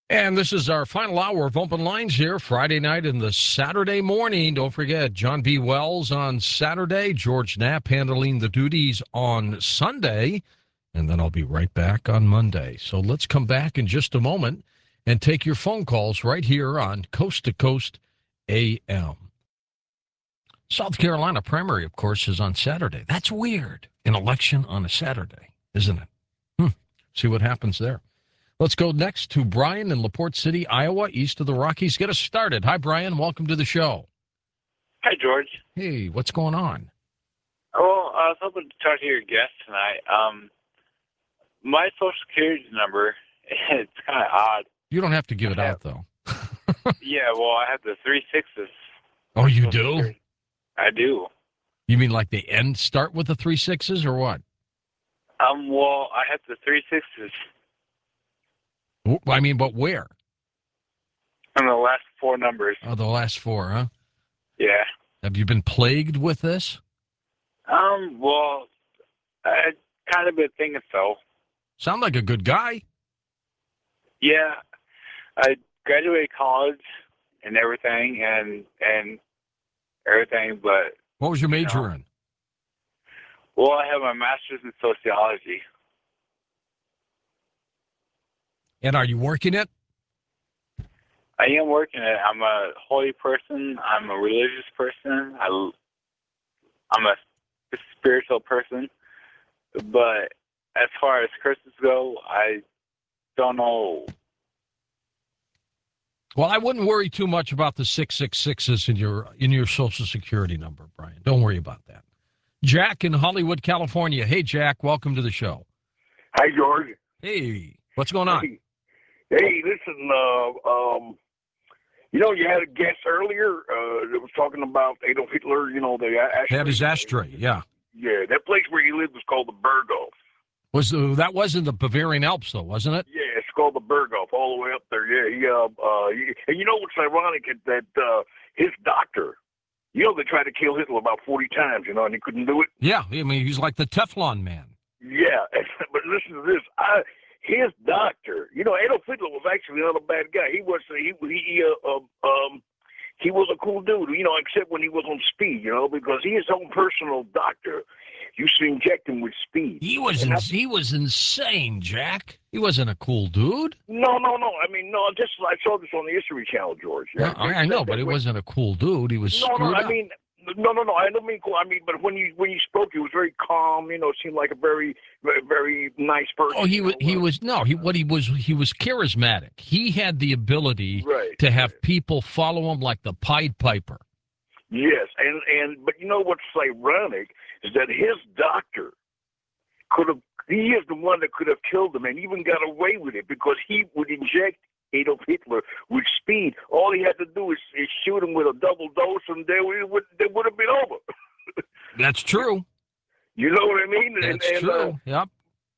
And this is our final hour of Open Lines here, Friday night and the Saturday morning. Don't forget, John B. Wells on Saturday, George Knapp handling the duties on Sunday, and then I'll be right back on Monday. So let's come back in just a moment and take your phone calls right here on Coast to Coast AM. South Carolina primary, of course, is on Saturday. That's weird. An election on a Saturday, isn't it? See what happens there. Let's go next to Brian in LaPorte City, Iowa, east of the Rockies. Get us started. Hi, Brian. Welcome to the show. Hi, George. Hey, what's going on? Well, I was hoping to talk to your guest tonight. My Social Security number, it's kind of odd. You don't have to give it out, though. Yeah, well, I have the 3 6s. Oh, you do? Security. I do. You mean like the end start with the 3 6s or what? Well, I have the 3 6s. I mean, but where? And the last 4 numbers. Oh, the last 4, huh? Yeah. Have you been plagued with this? Well, I kind of been thinking so. Sound like a good guy. Yeah. I graduated college and everything, and everything, but... What was your major in? Well, I have my master's in sociology. And are you working it? I am working it. I'm a holy person. I'm a religious person. I'm a spiritual person. But as far as curses go, I don't know. Well, I wouldn't worry too much about the 666s in your Social Security number, Brian. Don't worry about that. Jack in Hollywood, California. Hey, Jack. Welcome to the show. Hi, George. Hey. What's going on? Hey, listen, you had a guest earlier that was talking about Adolf Hitler, the ashtray. Had his ashtray, yeah. Yeah, that place where he lived was called the Berghof. That wasn't the Bavarian Alps, though, wasn't it? Yeah, it's called the Berghof, all the way up there. Yeah, and you know what's ironic is that his doctor, they tried to kill Hitler about 40 times, and he couldn't do it. Yeah, I mean, he's like the Teflon man. Yeah, but listen to this. His doctor, Adolf Hitler was actually not a bad guy. He was a cool dude, except when he was on speed, because his own personal doctor used to inject him with speed. He was insane, Jack. He wasn't a cool dude. No. I mean, no. I saw this on the History Channel, George. Yeah, I know, but he wasn't a cool dude. He was screwed up. No. I don't mean cool. I mean, but when you spoke, he was very calm. Seemed like a very, very nice person. Oh, he was charismatic. He had the ability to have people follow him like the Pied Piper. Yes, but what's ironic is that his doctor he is the one that could have killed him and even got away with it because he would inject Adolf Hitler with speed. All he had to do is shoot him with a double dose, and they would have been over. That's true. You know what I mean? That's true. Yep.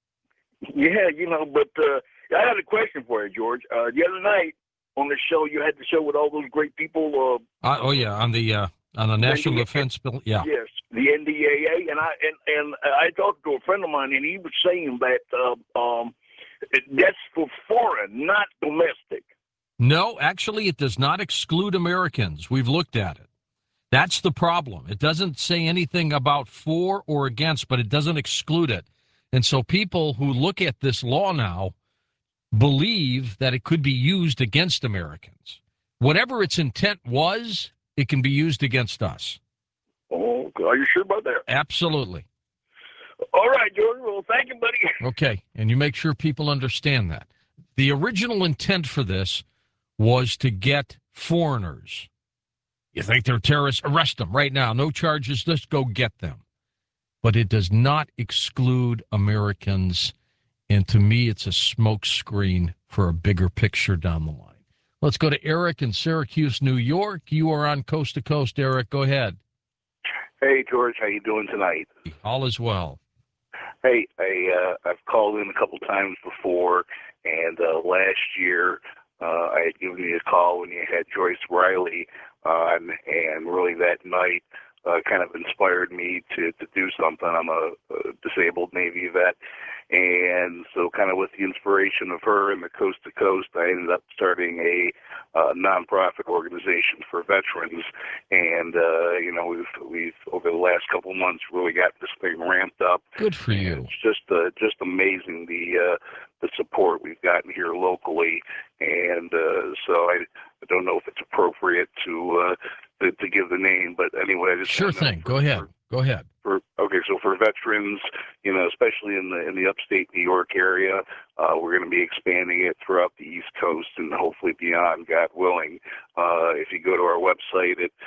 Yeah, but I had a question for you, George. The other night on the show, you had the show with all those great people. On the National Defense Bill. Yeah. Yes, the NDAA, and I talked to a friend of mine, and he was saying that that's for foreign, not domestic. No, actually, it does not exclude Americans. We've looked at it. That's the problem. It doesn't say anything about for or against, but it doesn't exclude it. And so people who look at this law now believe that it could be used against Americans. Whatever its intent was, it can be used against us. Oh, are you sure about that? Absolutely. All right, Jordan. Well, thank you, buddy. Okay, and you make sure people understand that. The original intent for this was to get foreigners. You think they're terrorists? Arrest them right now. No charges. Just go get them. But it does not exclude Americans. And to me, it's a smokescreen for a bigger picture down the line. Let's go to Eric in Syracuse, New York. You are on Coast to Coast, Eric. Go ahead. Hey, George. How you doing tonight? All is well. Hey, I've called in a couple times before, and last year I had given you a call when you had Joyce Riley on, and really that night kind of inspired me to do something. I'm a disabled Navy vet, and so kind of with the inspiration of her and the Coast to Coast, I ended up starting a nonprofit organization for veterans. And we've over the last couple of months really got this thing ramped up. Good for you. It's just amazing the support we've gotten here locally, and so I don't know if it's appropriate to give the name, but anyway, I just Sure thing. Go ahead. Go ahead. So for veterans, especially in the upstate New York area, we're going to be expanding it throughout the East Coast and hopefully beyond, God willing. If you go to our website at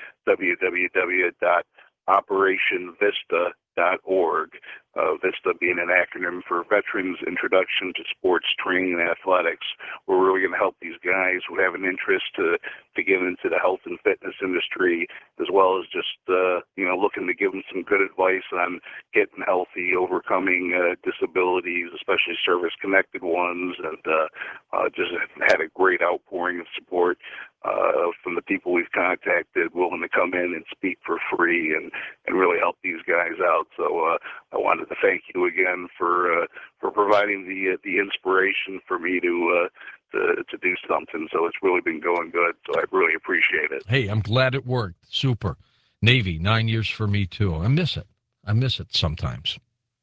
www.operationvista.org, VISTA being an acronym for Veterans Introduction to Sports Training and Athletics, we're really going to help these guys who have an interest to get into the health and fitness industry, as well as just looking to give them some good advice on getting healthy, overcoming disabilities, especially service-connected ones, and just had a great outpouring of support from the people we've contacted, willing to come in and speak for free and really help these guys out. So I wanted to thank you again for providing the inspiration for me to do something. So it's really been going good. So I really appreciate it. Hey, I'm glad it worked. Super. Navy, 9 years for me too. I miss it sometimes.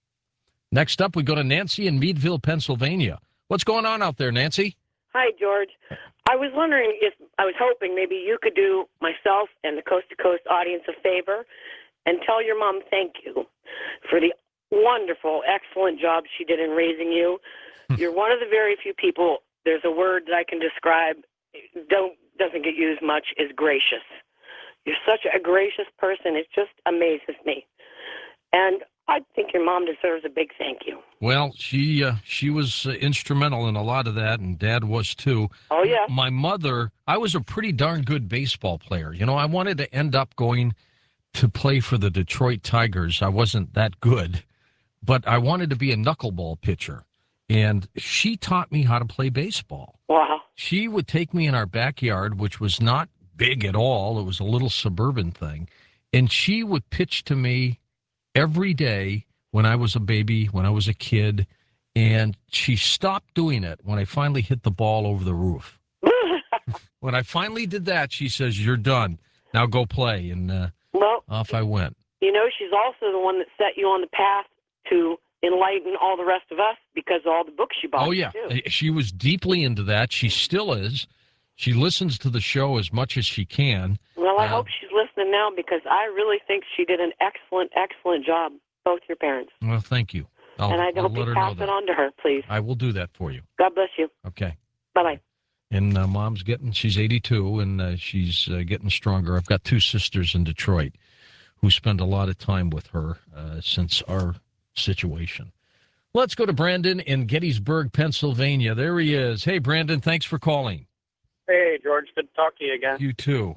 Next up, we go to Nancy in Meadville, Pennsylvania. What's going on out there, Nancy? Hi, George. I was hoping maybe you could do myself and the Coast to Coast audience a favor and tell your mom thank you for the wonderful, excellent job she did in raising you. You're one of the very few people, there's a word that I can describe, doesn't get used much, is gracious. You're such a gracious person. It just amazes me. And I think your mom deserves a big thank you. Well, she was instrumental in a lot of that, and Dad was too. Oh, yeah. My mother, I was a pretty darn good baseball player. I wanted to end up going to play for the Detroit Tigers. I wasn't that good, but I wanted to be a knuckleball pitcher, and she taught me how to play baseball. Wow. She would take me in our backyard, which was not big at all. It was a little suburban thing, and she would pitch to me every day when I was a baby, when I was a kid, and she stopped doing it when I finally hit the ball over the roof. When I finally did that, she says, "You're done. Now go play." And off I went. She's also the one that set you on the path to enlighten all the rest of us because of all the books she bought. Oh, yeah. Too. She was deeply into that. She still is. She listens to the show as much as she can. Well, I hope she's listening now because I really think she did an excellent, excellent job, both your parents. Well, thank you. I hope you pass it on to her, please. I will do that for you. God bless you. Okay. Bye-bye. And Mom's she's 82, and she's getting stronger. I've got two sisters in Detroit who spend a lot of time with her since our situation. Let's go to Brandon in Gettysburg, Pennsylvania. There he is. Hey, Brandon, thanks for calling. Hey, George. Good to talk to you again. You too.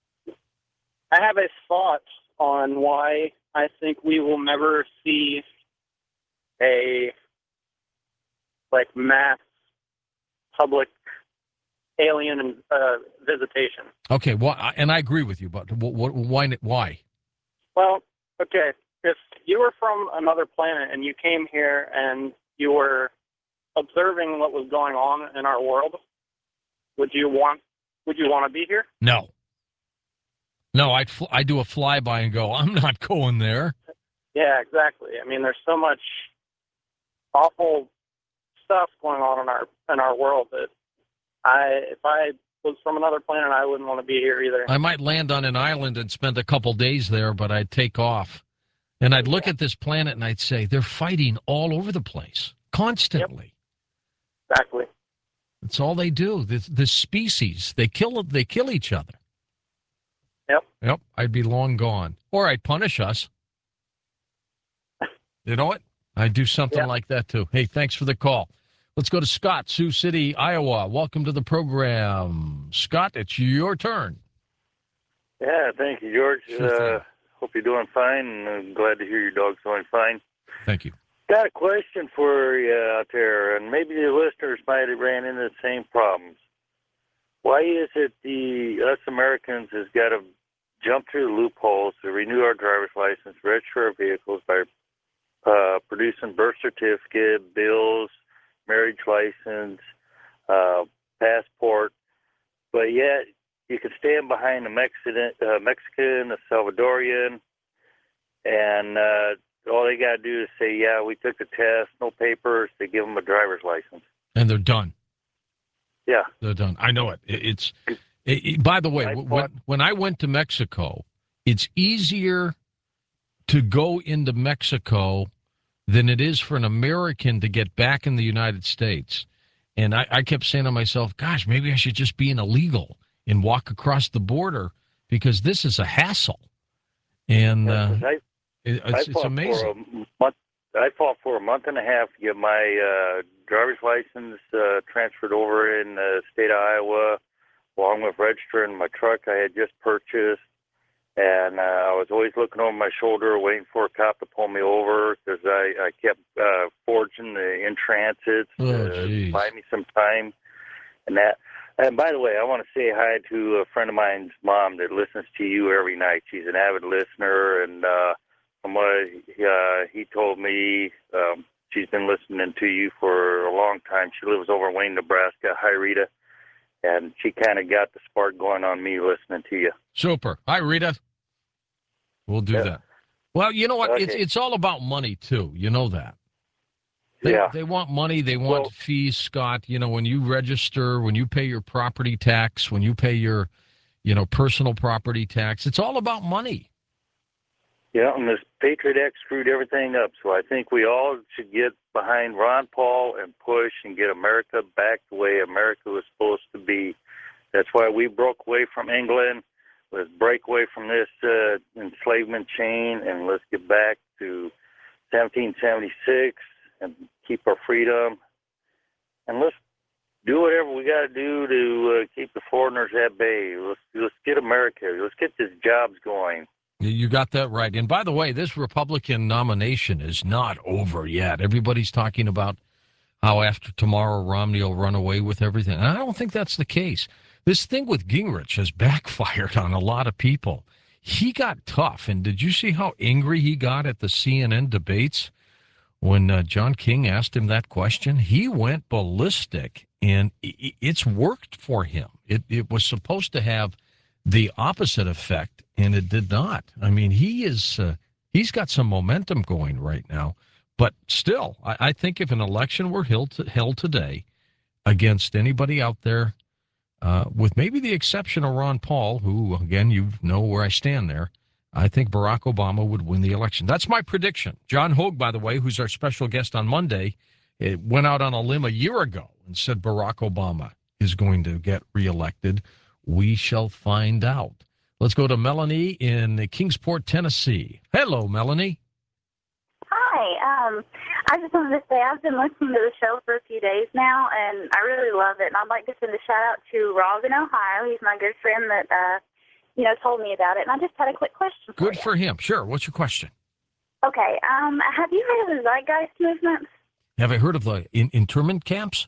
I have a thought on why I think we will never see a mass public alien visitation. Okay, well, and I agree with you, but why? Well, okay, if you were from another planet and you came here and you were observing what was going on in our world, would you want to be here? No, I do a flyby and go, I'm not going there. Yeah, exactly. I mean, there's so much awful stuff going on in our world that if I was from another planet, I wouldn't want to be here either. I might land on an island and spend a couple days there, but I'd take off. And I'd look at this planet and I'd say, they're fighting all over the place, constantly. Yep. Exactly. That's all they do. The species, they kill each other. Yep. I'd be long gone. Or I'd punish us. You know what? I'd do something like that, too. Hey, thanks for the call. Let's go to Scott, Sioux City, Iowa. Welcome to the program. Scott, it's your turn. Yeah, thank you, George. Sure hope you're doing fine, and I'm glad to hear your dog's doing fine. Thank you. Got a question for you out there, and maybe the listeners might have ran into the same problems. Why is it us Americans has got to jump through the loopholes to renew our driver's license, register our vehicles by producing birth certificate, bills, marriage license, passport, but yet you can stand behind a Mexican, a Salvadorian, and all they got to do is say, yeah, we took the test, no papers, they give them a driver's license. And they're done. Yeah. They're done. I know it. By the way, when I went to Mexico, it's easier to go into Mexico than it is for an American to get back in the United States. And I kept saying to myself, gosh, maybe I should just be an illegal and walk across the border because this is a hassle. And it's amazing. I fought for a month and a half to get my driver's license transferred over in the state of Iowa, along with registering my truck I had just purchased. And I was always looking over my shoulder, waiting for a cop to pull me over because I kept forging the in transits to buy me some time. And that. And by the way, I want to say hi to a friend of mine's mom that listens to you every night. She's an avid listener, and from what he told me, she's been listening to you for a long time. She lives over in Wayne, Nebraska. Hi, Rita. And she kind of got the spark going on me listening to you. Super. Hi, Rita. We'll do that. Well, you know what? Okay. It's all about money, too. You know that. They want money. They want fees, Scott. You know, when you register, when you pay your property tax, when you pay your, personal property tax, it's all about money. Yeah, and this Patriot Act screwed everything up. So I think we all should get behind Ron Paul and push and get America back the way America was supposed to be. That's why we broke away from England. Let's break away from this enslavement chain, and let's get back to 1776 and keep our freedom. And let's do whatever we got to do to keep the foreigners at bay. Let's get America. Let's get these jobs going. You got that right. And by the way, this Republican nomination is not over yet. Everybody's talking about how after tomorrow Romney will run away with everything. And I don't think that's the case. This thing with Gingrich has backfired on a lot of people. He got tough. And did you see how angry he got at the CNN debates when John King asked him that question? He went ballistic, and it's worked for him. It was supposed to have the opposite effect, and it did not. I mean, he's got some momentum going right now. But still, I think if an election were held today against anybody out there, with maybe the exception of Ron Paul, who, again, you know where I stand there, I think Barack Obama would win the election. That's my prediction. John Hogue, by the way, who's our special guest on Monday, went out on a limb a year ago and said Barack Obama is going to get reelected. We shall find out. Let's go to Melanie in Kingsport, Tennessee. Hello, Melanie. Hi. I just wanted to say I've been listening to the show for a few days now, and I really love it. And I'd like to send a shout-out to Rob in Ohio. He's my good friend that, told me about it. And I just had a quick question for you. Good for him. Sure. What's your question? Okay. Have you heard of the Zeitgeist movement? Have I heard of the internment camps?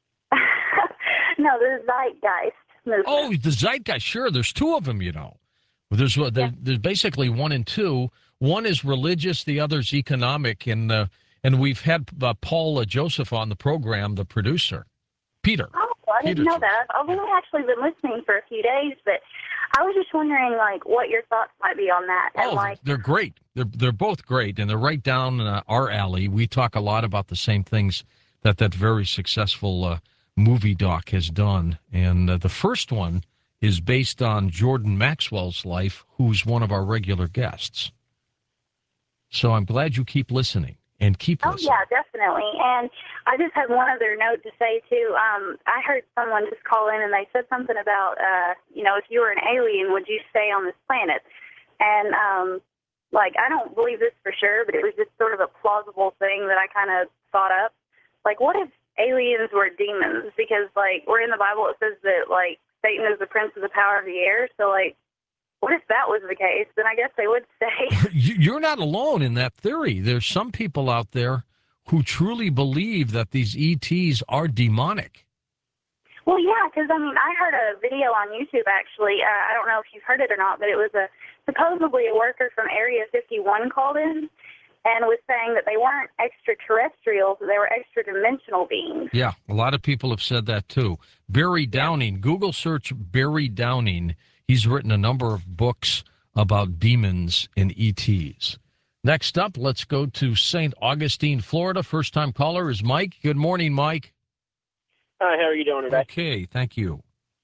No, the Zeitgeist movement. Oh, the Zeitgeist. Sure. There's two of them, There's basically one and two. One is religious, the other's economic, and we've had Paul Joseph on the program, the producer, Peter. Oh, I didn't know that. I've only actually been listening for a few days, but I was just wondering, what your thoughts might be on that. And, they're great. They're both great, and they're right down our alley. We talk a lot about the same things that very successful movie doc has done, and the first one is based on Jordan Maxwell's life, who's one of our regular guests. So I'm glad you keep listening and keep listening. Oh, yeah, definitely. And I just had one other note to say, too. I heard someone just call in, and they said something about, if you were an alien, would you stay on this planet? And, I don't believe this for sure, but it was just sort of a plausible thing that I kind of thought up. What if aliens were demons? Because, we're in the Bible, it says that, Satan is the prince of the power of the air. So, what if that was the case? Then I guess they would stay. You're not alone in that theory. There's some people out there who truly believe that these ETs are demonic. Well, yeah, because, I mean, I heard a video on YouTube, actually. I don't know if you've heard it or not, but it was supposedly a worker from Area 51 called in and was saying that they weren't extraterrestrials, they were extra-dimensional beings. Yeah, a lot of people have said that too. Barry Downing, Google search Barry Downing. He's written a number of books about demons and ETs. Next up, let's go to St. Augustine, Florida. First-time caller is Mike. Good morning, Mike. Hi, how are you doing today? Okay, thank you.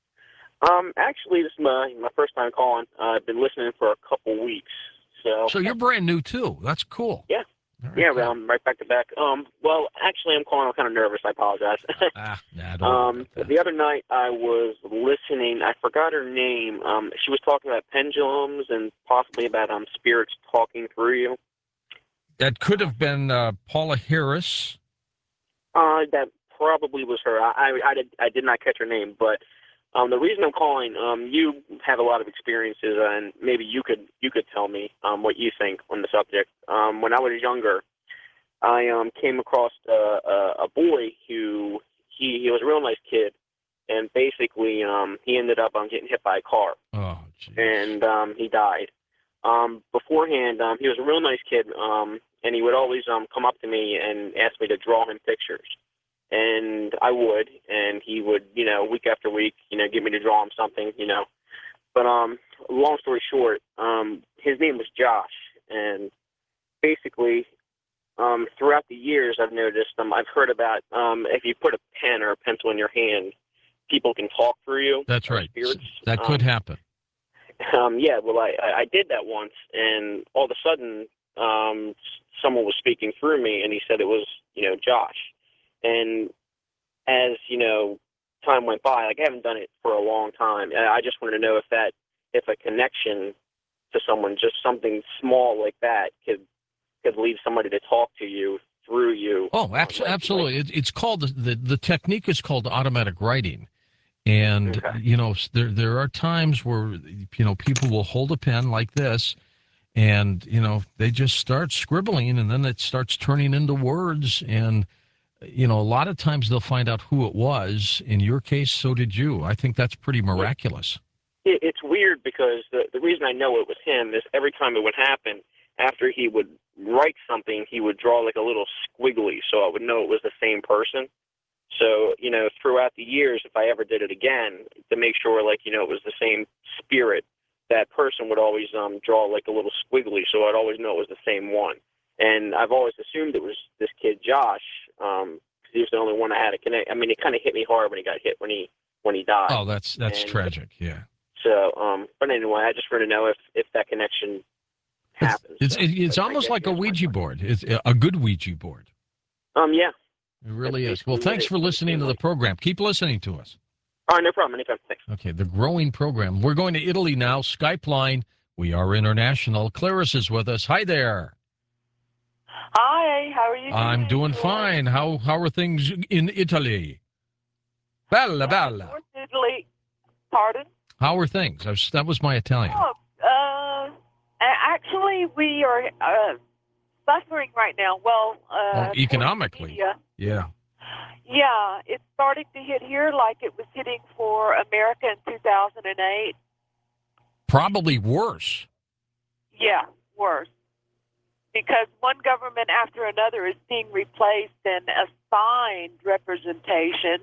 Actually, this is my first time calling. I've been listening for a couple weeks. So you're brand new, too. That's cool. Yeah. Right. Yeah, right back to back. Well, actually, I'm calling. I'm kind of nervous. I apologize. Don't worry about that. The other night, I was listening. I forgot her name. She was talking about pendulums and possibly about spirits talking through you. That could have been Paula Harris. That probably was her. I did not catch her name, but the reason I'm calling, you have a lot of experiences, and maybe you could tell me what you think on the subject. When I was younger, I came across a boy who he was a real nice kid, and basically he ended up getting hit by a car. Oh, geez. And he died. Beforehand, he was a real nice kid, and he would always come up to me and ask me to draw him pictures. And I would, and he would, week after week, get me to draw him something, But long story short, his name was Josh, and basically, throughout the years, I've noticed, I've heard about if you put a pen or a pencil in your hand, people can talk through you. That's right. Spirits. That could happen. Yeah, well, I did that once, and all of a sudden, someone was speaking through me, and he said it was, Josh. And as, time went by, I haven't done it for a long time. I just wanted to know if a connection to someone, just something small like that, could lead somebody to talk to you through you. Oh, absolutely. It's called, the technique is called automatic writing. And, Okay. there are times where, people will hold a pen like this and, they just start scribbling and then it starts turning into words. And, a lot of times they'll find out who it was. In your case, so did you. I think that's pretty miraculous. It's weird because the reason I know it was him is every time it would happen, after he would write something, he would draw like a little squiggly so I would know it was the same person. So, throughout the years, if I ever did it again, to make sure, it was the same spirit, that person would always draw like a little squiggly so I'd always know it was the same one. And I've always assumed it was this kid, Josh, because he was the only one I had to connect. I mean, it kind of hit me hard when he got hit when he died. Oh, that's tragic, yeah. So, but anyway, I just wanted to know if that connection happens. It's almost like a Ouija board. It's a good Ouija board. Yeah. It really is. Well, thanks for listening to the program. Keep listening to us. All right, no problem. Anytime. Thanks. Okay, the growing program. We're going to Italy now. Skype line. We are international. Clarice is with us. Hi there. Hi, how are you doing? I'm doing fine. How are things in Italy? Bella. North Italy. Pardon? How are things? That was my Italian. Actually, we are suffering right now. Well, economically. Yeah. Yeah, it's starting to hit here like it was hitting for America in 2008. Probably worse. Yeah, worse. Because one government after another is being replaced and assigned representation.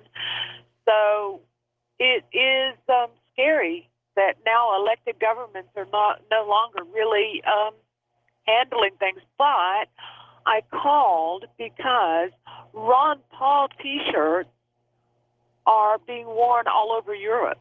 So it is scary that now elected governments are no longer really handling things. But I called because Ron Paul T-shirts are being worn all over Europe.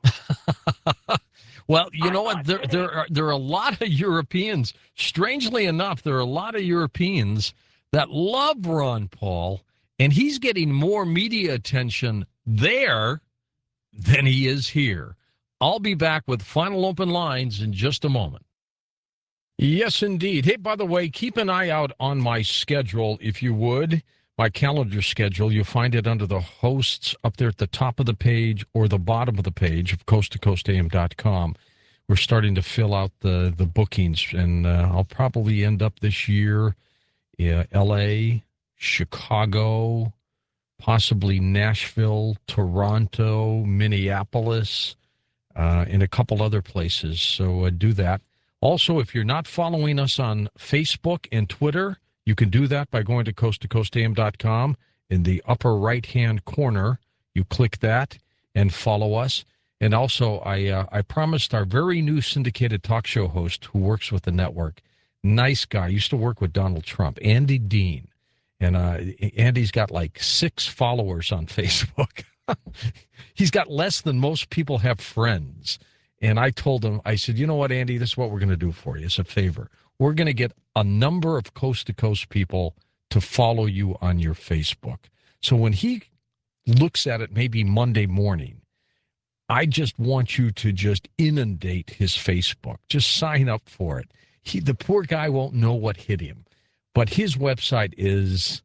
Well, you know what? There are a lot of Europeans. Strangely enough, there are a lot of Europeans that love Ron Paul, and he's getting more media attention there than he is here. I'll be back with final open lines in just a moment. Yes, indeed. Hey, by the way, keep an eye out on my schedule, if you would. My calendar schedule. You'll find it under the hosts up there at the top of the page or the bottom of the page of coasttocoastam.com. We're starting to fill out the bookings, and I'll probably end up this year in L.A., Chicago, possibly Nashville, Toronto, Minneapolis, and a couple other places. So do that. Also, if you're not following us on Facebook and Twitter, you can do that by going to coasttocoastam.com. In the upper right-hand corner, you click that and follow us. And also, I promised our very new syndicated talk show host who works with the network, nice guy, used to work with Donald Trump, Andy Dean. And Andy's got like 6 followers on Facebook. He's got less than most people have friends. And I told him, I said, you know what, Andy, this is what we're going to do for you. It's a favor. We're going to get a number of coast-to-coast people to follow you on your Facebook. So when he looks at it maybe Monday morning, I just want you to just inundate his Facebook. Just sign up for it. The poor guy won't know what hit him. But his website is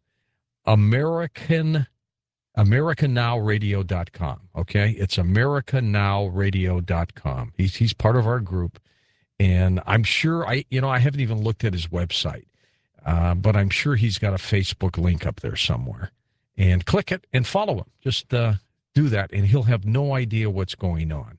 AmericaNowRadio.com, okay? It's AmericaNowRadio.com. He's part of our group, and I'm sure, I haven't even looked at his website, but I'm sure he's got a Facebook link up there somewhere. And click it and follow him. Just do that, and he'll have no idea what's going on.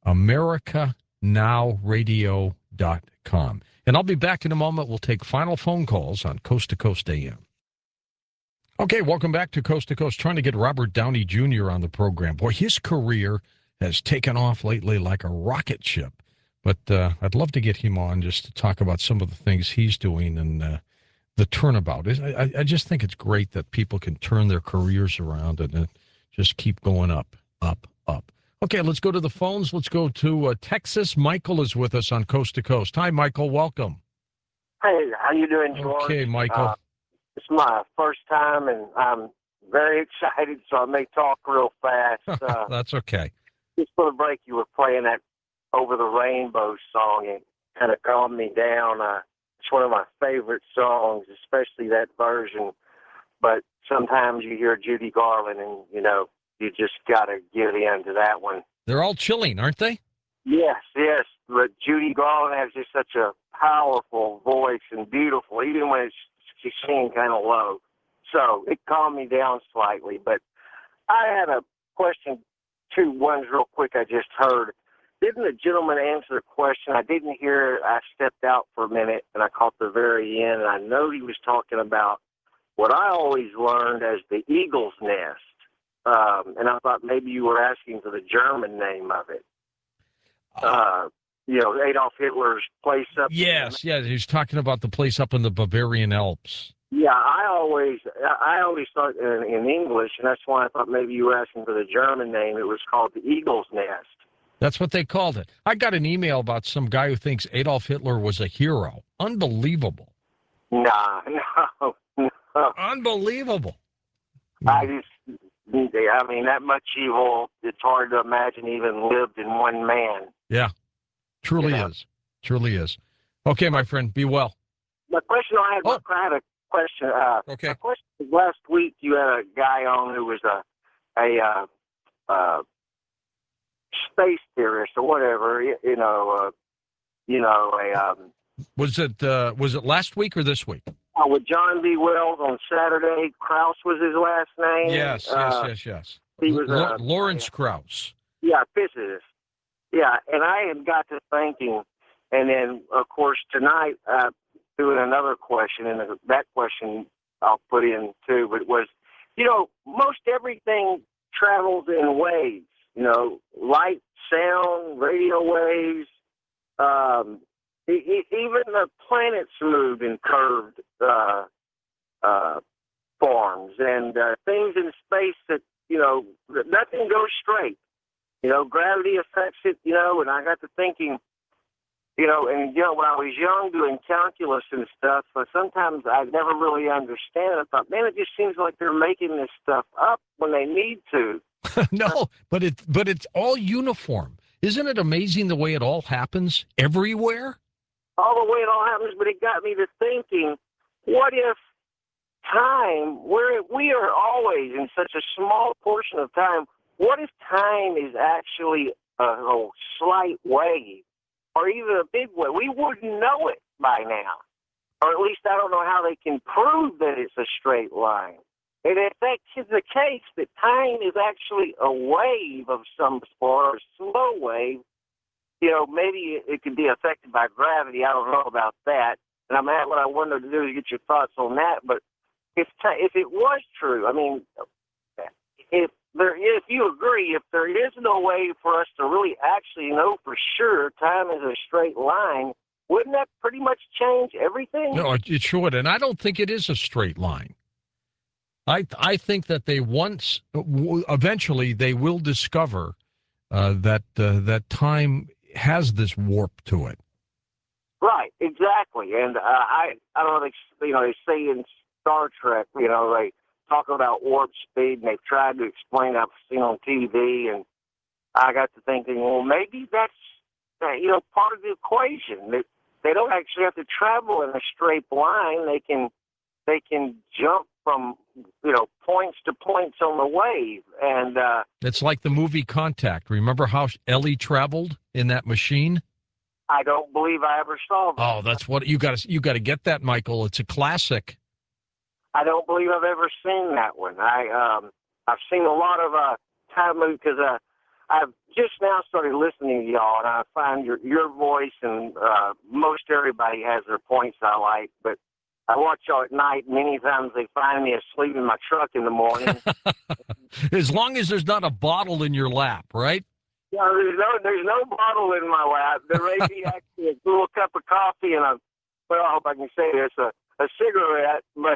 AmericaNowRadio.com. And I'll be back in a moment. We'll take final phone calls on Coast to Coast AM. Okay, welcome back to Coast to Coast. Trying to get Robert Downey Jr. on the program. Boy, his career has taken off lately like a rocket ship. But I'd love to get him on just to talk about some of the things he's doing and the turnabout. I just think it's great that people can turn their careers around and just keep going up, up, up. Okay, let's go to the phones. Let's go to Texas. Michael is with us on Coast to Coast. Hi, Michael. Welcome. Hey, how you doing, George? Okay, Michael. It's my first time, and I'm very excited, so I may talk real fast. That's okay. Just for the break, you were playing that Over the Rainbow song. It kind of calmed me down. It's one of my favorite songs, especially that version. But sometimes you hear Judy Garland, and, you just got to get into that one. They're all chilling, aren't they? Yes. But Judy Garland has just such a powerful voice and beautiful, even when she's singing kind of low. So it calmed me down slightly. But I had a question, 2 ones real quick I just heard. Didn't the gentleman answer the question? I didn't hear it. I stepped out for a minute, and I caught the very end. And I know he was talking about what I always learned as the eagle's nest. And I thought maybe you were asking for the German name of it. Adolf Hitler's place up. Yes, he's talking about the place up in the Bavarian Alps. Yeah, I always thought in English, and that's why I thought maybe you were asking for the German name. It was called the Eagle's Nest. That's what they called it. I got an email about some guy who thinks Adolf Hitler was a hero. Unbelievable. No. Unbelievable. That much evil, it's hard to imagine even lived in one man. Yeah, truly is. Truly is. Okay, my friend, be well. The question I had a question. Okay. My question was last week you had a guy on who was a space theorist or whatever, Was it last week or this week? With John B. Wells on Saturday. Krauss was his last name. Yes. He was Lawrence Krauss. Yeah, physicist. Yeah, and I had got to thinking, and then, of course, tonight, doing another question, and that question I'll put in too, but it was, most everything travels in waves, light, sound, radio waves, even the planets move in curved forms, and things in space that, nothing goes straight. Gravity affects it, and I got to thinking, when I was young doing calculus and stuff, but sometimes I never really understand. I thought, man, it just seems like they're making this stuff up when they need to. No, but it's all uniform. Isn't it amazing the way it all happens everywhere? All the way it all happens, but it got me to thinking, what if time, we are always in such a small portion of time, what if time is actually a slight wave or even a big wave? We wouldn't know it by now. Or at least I don't know how they can prove that it's a straight line. And if that's the case, that time is actually a wave of some sort, or a slow wave, maybe it could be affected by gravity. I don't know about that. And what I wanted to do is get your thoughts on that. But if it was true, I mean, if you agree, if there is no way for us to really actually know for sure time is a straight line, wouldn't that pretty much change everything? No, it should, and I don't think it is a straight line. I think that eventually they will discover that time has this warp to it. Right, exactly. And I don't know, they say in Star Trek, they talk about warp speed, and they've tried to explain. I've seen on TV, and I got to thinking, well, maybe that's part of the equation. That they don't actually have to travel in a straight line. They can jump from points to points on the wave, and it's like the movie Contact. Remember how Ellie traveled in that machine? I don't believe I ever saw that. Oh, that's what you got to get that, Michael. It's a classic. I don't believe I've ever seen that one. I've seen a lot of time movies because I've just now started listening to y'all, and I find your voice and most everybody has their points I like, but I watch y'all at night. Many times they find me asleep in my truck in the morning. As long as there's not a bottle in your lap, right? Yeah, there's no bottle in my lap. There may be actually a little cup of coffee and I hope I can say this, a cigarette, but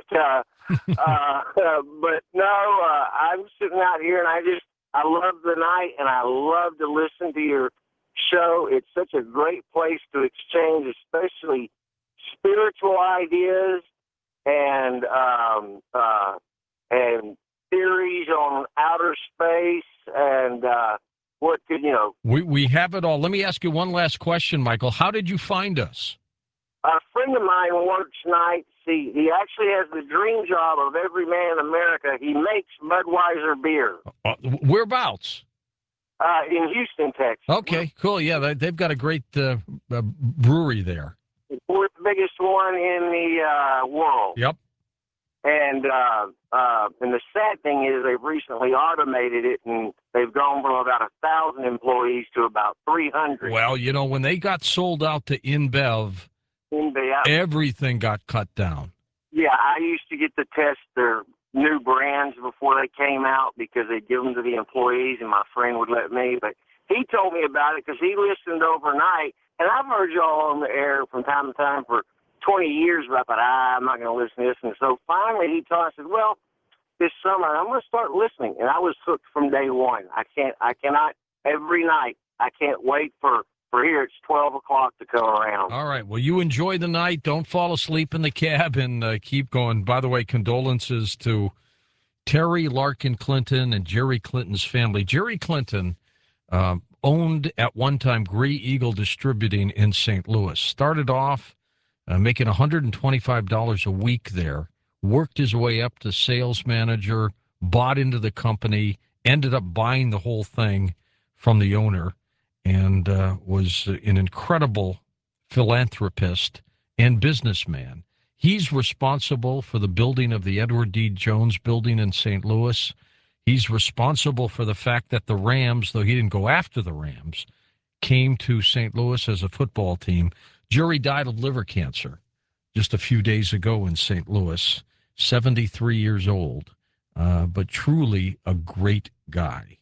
but no, I'm sitting out here and I love the night and I love to listen to your show. It's such a great place to exchange, especially spiritual ideas and theories on outer space and what could We have it all. Let me ask you one last question, Michael. How did you find us? A friend of mine works nights. He actually has the dream job of every man in America. He makes Budweiser beer. Whereabouts? In Houston, Texas. Okay, cool. Yeah, they've got a great brewery there. The fourth biggest one in the world. Yep. And the sad thing is they've recently automated it, and they've gone from about 1,000 employees to about 300. Well, when they got sold out to InBev, everything got cut down. Yeah, I used to get to test their new brands before they came out because they'd give them to the employees, and my friend would let me. But he told me about it because he listened overnight, and I've heard y'all on the air from time to time for 20 years, but I thought, I'm not going to listen to this. And so finally he told me, I said, well, this summer I'm going to start listening. And I was hooked from day one. I cannot, every night, I can't wait for here. It's 12 o'clock to come around. All right. Well, you enjoy the night. Don't fall asleep in the cab and keep going. By the way, condolences to Terry Larkin Clinton and Jerry Clinton's family. Jerry Clinton owned at one time Gray Eagle Distributing in St. Louis. Started off making $125 a week there, worked his way up to sales manager, bought into the company, ended up buying the whole thing from the owner, and was an incredible philanthropist and businessman. He's responsible for the building of the Edward D. Jones building in St. Louis. He's responsible for the fact that the Rams, though he didn't go after the Rams, came to St. Louis as a football team. Jerry died of liver cancer just a few days ago in St. Louis, 73 years old, but truly a great guy,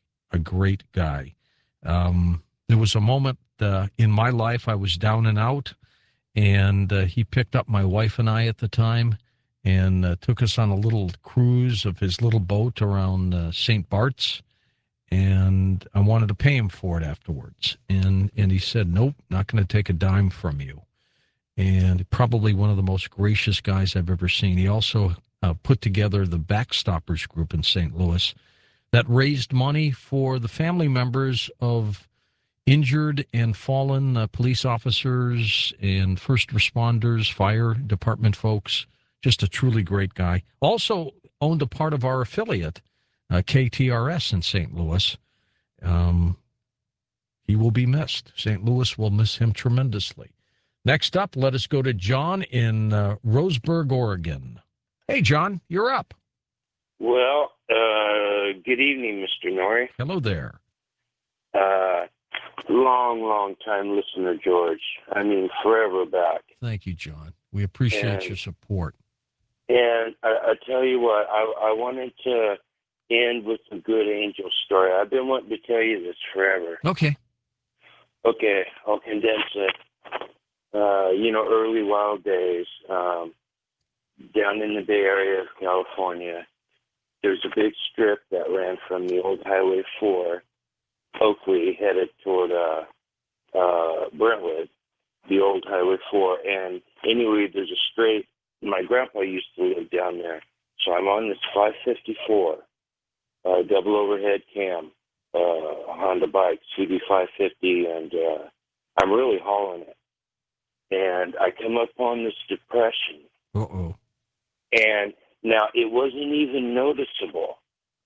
There was a moment in my life I was down and out, and he picked up my wife and I at the time and took us on a little cruise of his little boat around St. Bart's, and I wanted to pay him for it afterwards. And he said, nope, not going to take a dime from you. And probably one of the most gracious guys I've ever seen. He also put together the Backstoppers group in St. Louis that raised money for the family members of injured and fallen police officers and first responders, fire department folks. Just a truly great guy. Also owned a part of our affiliate, KTRS in St. Louis. He will be missed. St. Louis will miss him tremendously. Next up, let us go to John in Roseburg, Oregon. Hey, John, you're up. Well, good evening, Mr. Norrie. Hello there. Long time listener, George. I mean, forever back. Thank you, John. We appreciate your support. And I tell you what, I wanted to end with a good angel story. I've been wanting to tell you this forever. Okay. Okay, I'll condense it. Early wild days, down in the Bay Area of California, there's a big strip that ran from the old Highway 4, Oakley, headed toward Brentwood, the old Highway 4. And anyway, there's a straight. My grandpa used to live down there. So I'm on this 554, double overhead cam, Honda bike, CB550, and I'm really hauling it. And I come up on this depression. Uh-oh. And now it wasn't even noticeable.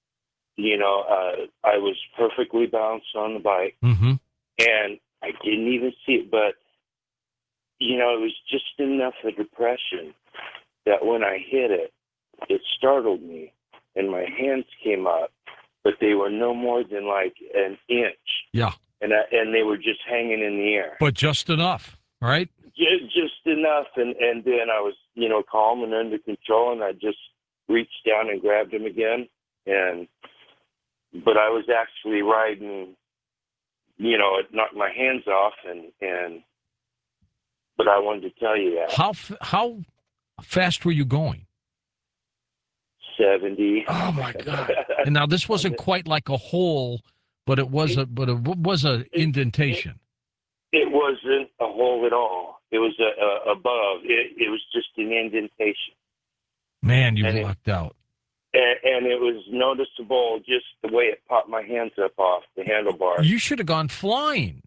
I was perfectly balanced on the bike, and I didn't even see it. But, it was just enough of depression that when I hit it, it startled me, and my hands came up, but they were no more than like an inch. Yeah. And they were just hanging in the air. But just enough, right? Just enough, and then I was, calm and under control, and I just reached down and grabbed him again, but I was actually riding, it knocked my hands off, but I wanted to tell you that. How fast were you going? 70. Oh my God! And now this wasn't quite like a hole, but it was a indentation. It wasn't a hole at all. It was above. It was just an indentation. Man, you lucked out. And it was noticeable just the way it popped my hands up off the handlebars. You should have gone flying.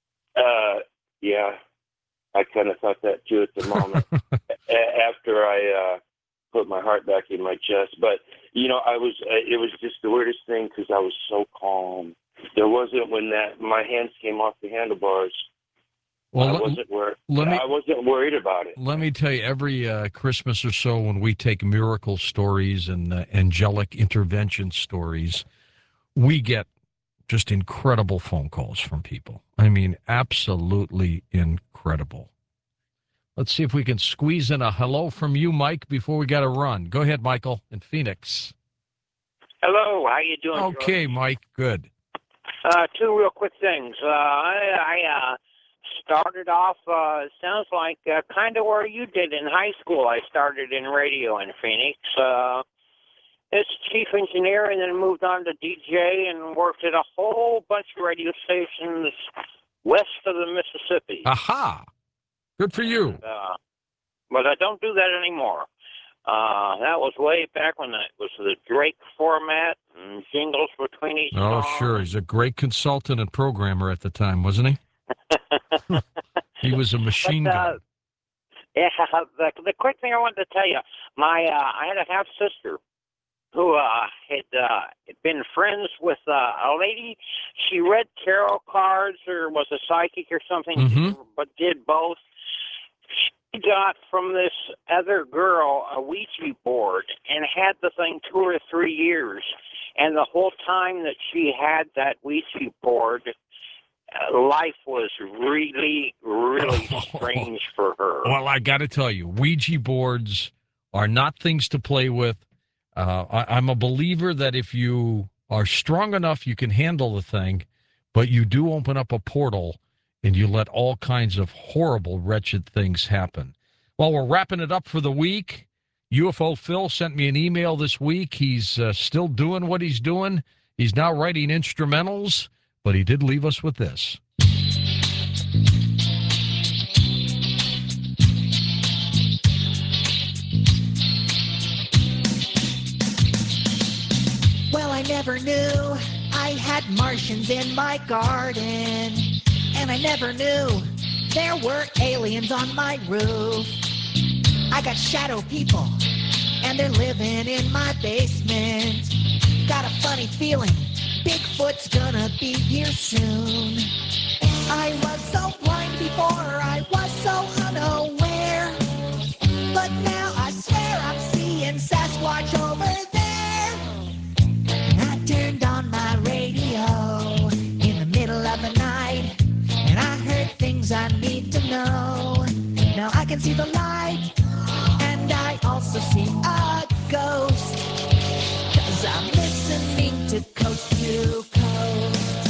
Yeah. I kind of thought that too at the moment after I put my heart back in my chest. But, it was just the weirdest thing because I was so calm. There wasn't when my hands came off the handlebars. Well, I wasn't worried about it. Let me tell you, every Christmas or so when we take miracle stories and angelic intervention stories, we get just incredible phone calls from people. I mean, absolutely incredible. Let's see if we can squeeze in a hello from you, Mike, before we got to run. Go ahead, Michael, in Phoenix. Hello, how you doing, Okay, George? Mike, good. Two real quick things. I started off, sounds like kind of where you did in high school. I started in radio in Phoenix. As chief engineer, and then moved on to DJ and worked at a whole bunch of radio stations west of the Mississippi. Aha! Good for you. But I don't do that anymore. That was way back when it was the Drake format and jingles between each Oh, song. sure. He's a great consultant and programmer at the time, wasn't he? He was a machine gun. Yeah, the quick thing I wanted to tell you, I had a half sister who had been friends with a lady. She read tarot cards or was a psychic or something, but did both. She got from this other girl a Ouija board and had the thing 2 or 3 years. And the whole time that she had that Ouija board, life was really, really strange for her. Well, I got to tell you, Ouija boards are not things to play with. I'm a believer that if you are strong enough, you can handle the thing, but you do open up a portal and you let all kinds of horrible, wretched things happen. Well, we're wrapping it up for the week. UFO Phil sent me an email this week. He's still doing what he's doing. He's now writing instrumentals, but he did leave us with this. Well, I never knew I had Martians in my garden. And I never knew there were aliens on my roof. I got shadow people, and they're living in my basement. Got a funny feeling Bigfoot's gonna be here soon. I was so blind before, I was so unaware. But now I swear I'm seeing Sasquatch over there. things I need to know. Now I can see the light, and I also see a ghost, 'cause I'm listening to Coast to Coast.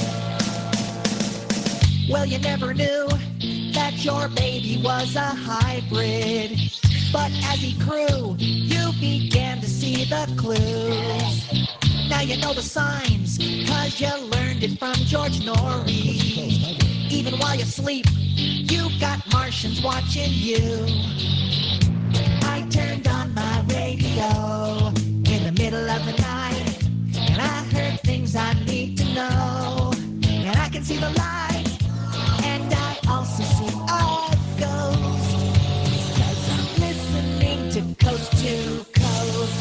Well, you never knew that your baby was a hybrid, but as he grew, you began to see the clues. Now you know the signs, 'cause you learned it from George Norrie. Even while you sleep, you got Martians watching you. I turned on my radio in the middle of the night, and I heard things I need to know. And I can see the light, and I also see a ghost, 'cause I'm listening to Coast to Coast.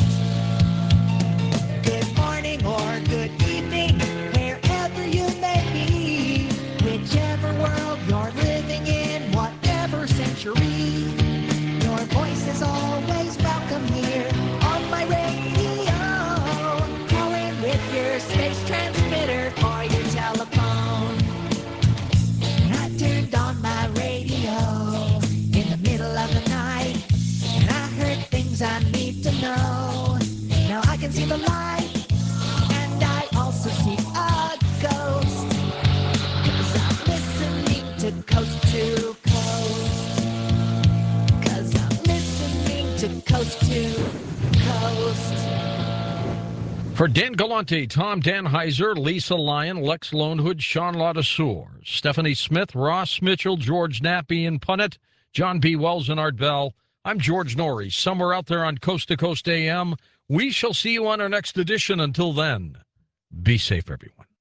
Good morning or good evening, wherever you may be, whichever world you're living in, whatever century, your voice is always welcome here on my radio. Call in with your space transmitter or your telephone. And I turned on my radio in the middle of the night, and I heard things I need to know. Now I can see the light, and I also see a ghost, 'cause I'm listening to Coast to Coast. 'Cause I'm listening to Coast to Coast. For Dan Galante, Tom Danheiser, Lisa Lyon, Lex Lonehood, Sean Ladouceur, Stephanie Smith, Ross Mitchell, George Knapp, Ian Punnett, John B. Wells, and Art Bell, I'm George Norrie, somewhere out there on Coast to Coast AM. We shall see you on our next edition. Until then, be safe, everyone.